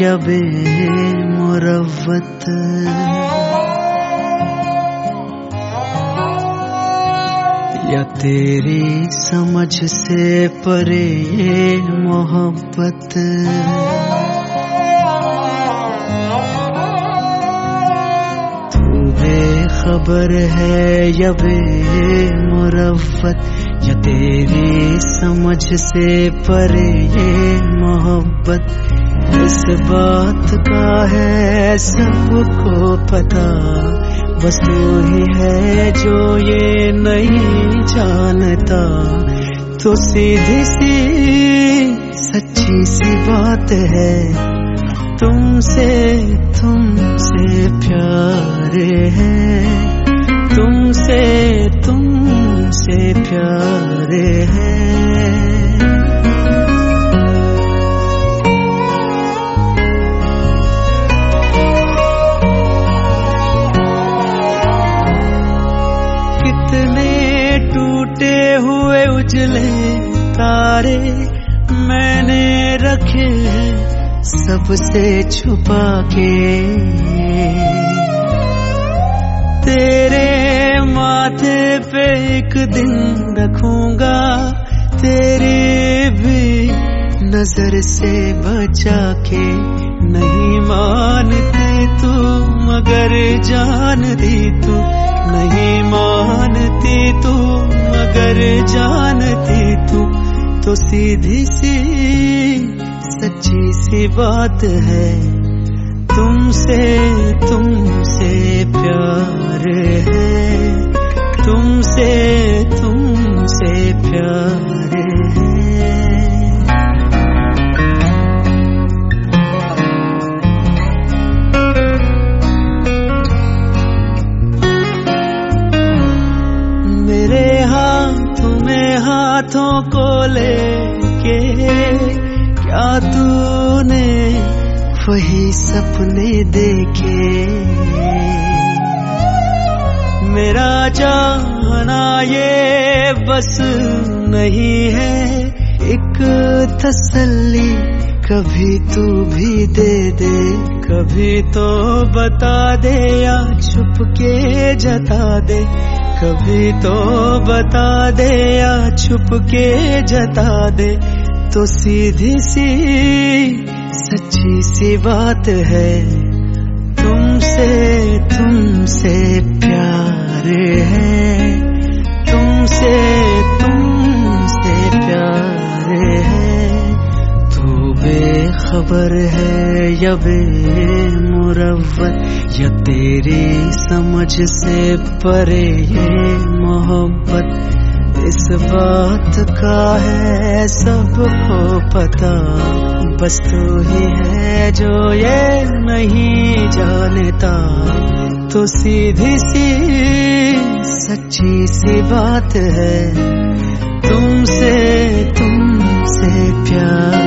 या बेमुरव्वत, या तेरी समझ से परे ये मोहब्बत। तू बेखबर है या बेमुरव्वत, या तेरी समझ से परे ये मोहब्बत। इस बात का है सबको पता, बस तू ही है जो ये नहीं जानता। तो सीधी सी सच्ची सी बात है, तुमसे प्यार है, तुमसे प्यार है। टूटे हुए उजले तारे मैंने रखे सबसे छुपा के, तेरे माथे पे एक दिन रखूंगा, तेरी भी नजर से बचा के। नहीं मानती तू मगर जानती तू, नहीं मानती तू मगर जानती तू। तो सीधी सी सच्ची सी बात है, तुमसे प्यार है, तुमसे प्यार है। हाथों को लेके क्या तूने वही सपने देखे, मेरा जाना ये बस नहीं है एक तसल्ली, कभी तू भी दे दे, कभी तो बता दे या छुप के जता दे, कभी तो बता दे या छुप के जता दे। तो सीधी सी सच्ची सी बात है, तुमसे प्यार है, तुमसे प्यार है। तू बेखबर है या बेमुरव्वत, या तेरी समझ से परे ये मोहब्बत। इस बात का है सबको पता, बस तू ही है जो ये नहीं जानता। तो सीधी सी सच्ची सी बात है, तुमसे प्यार